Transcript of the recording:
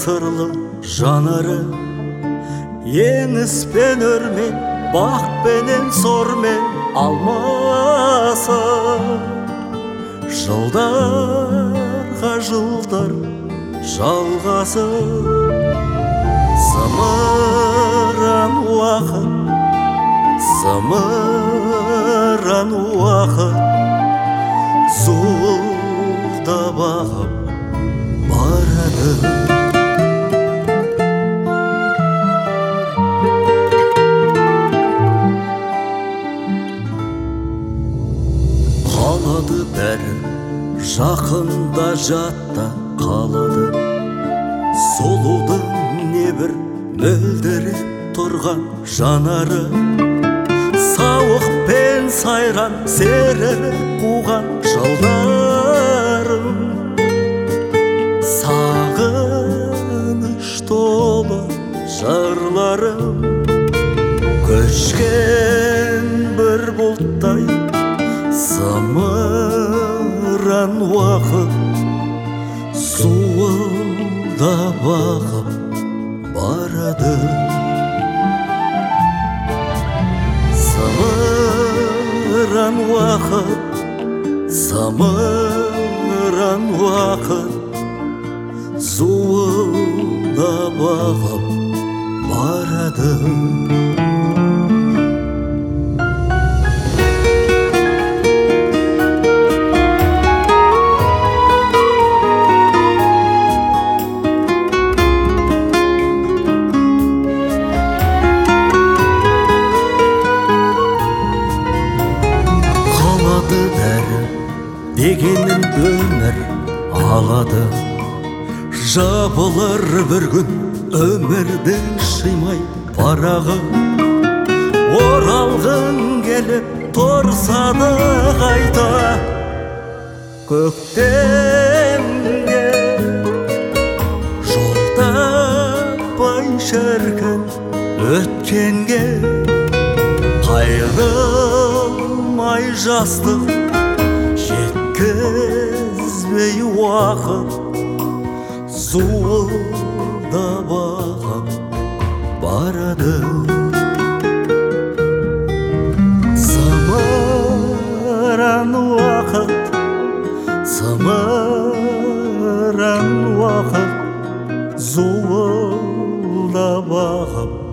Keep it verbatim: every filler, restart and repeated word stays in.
сырлы жанары, еңіс пен өрмен, бақ пенен сормен алмасы. Жылдарға жылдар жалғасы, зымыран уақыт, зымыран уақыт, зуылдап ағып барады. Қалады бәрі жақында, жатта қалады. Сұлудың небір мөлдіреп тұрған жанары, сауық пен сайран серіріп қуған жылдарым. Сағыныш толы жырларым, көшкен бір бұлттай зымыран уақыт, зуылдап ағып барады. Зымыран уақыт, зымыран уақыт, зуылдап ағып барады. Дегенін өмір алады, жабылыр бір күн өмірдің шимай парағы. Оралғың келіп тұрса да қайта көктемге, жол таппай шіркін өткенге, қайрылмай жастық жеткізбей уақыт, зуылдап ағып барады. Зымыран уақыт, зымыран уақыт, зуылдап ағып